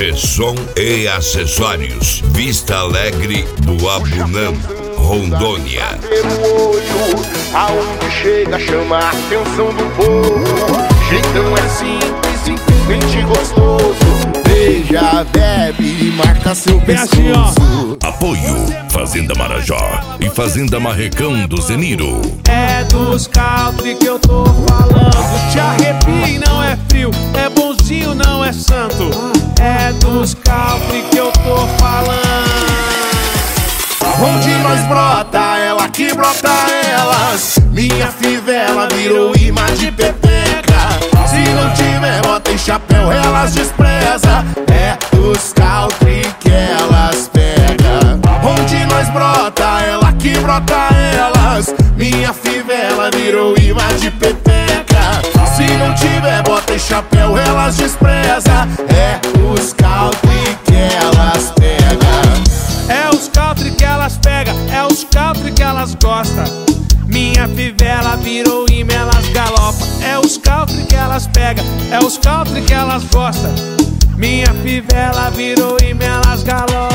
Bresson e Acessórios, Vista Alegre do Abunã, Rondônia. Aonde chega chama a atenção do povo. Jeitão é simples, simplesmente gostoso. Beija, bebe e marca seu pescoço. Apoio Fazenda Marajó e Fazenda Marrecão do Zeniro. É dos country que eu tô falando. Te arrepia e não é frio, é bonzinho, não é santo. É dos country que eu tô falando. Onde nós brota, ela que brota elas. Minha fivela virou imã de pepeca. Se não tiver bota e chapéu, elas despreza. É dos country que elas pega. Onde nós brota, ela que brota elas. Minha fivela virou imã de pepeca. Se não tiver bota e chapéu, elas despreza. É os country que elas pega. É os country que elas pega, é os country que elas gosta. Minha fivela virou imã, elas galopa. É os country que elas pega, é os country que elas gosta. Minha fivela virou imã, elas galopa.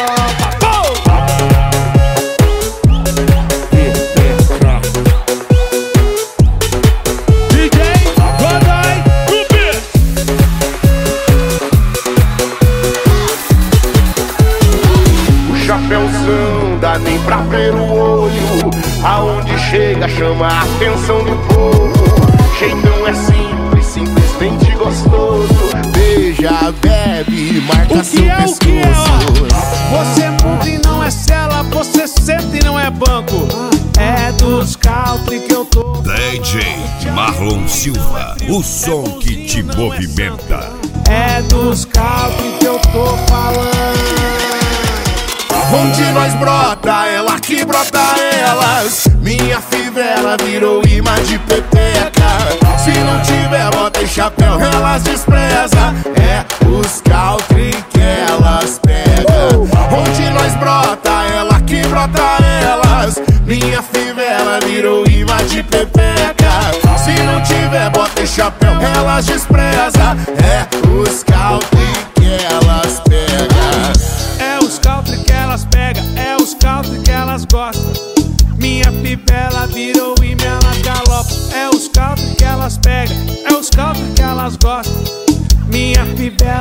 Chapéuzão, dá nem pra ver o olho. Aonde chega chama a atenção do povo. Jeitão é simples, simplesmente gostoso. Beija, bebe, marca seu pescoço. O que é? Você muda e não é cela, você senta e não é banco. É dos country que eu tô. DJ Marlon Silva, o som que te movimenta. É dos country que eu tô falando. Onde nós brota, ela que brota elas. Minha fivela virou imã de pepeca. Se não tiver bota e chapéu, elas despreza. É os country que elas pega. Onde nós brota, ela que brota elas. Minha fivela virou imã de pepeca. Se não tiver bota e chapéu, elas despreza. É os country que elas pega. É os country que elas pega, é os country que elas gostam. Minha fivela virou imã, elas galopa. É os country que elas pega, é os country que elas gostam. Minha fivela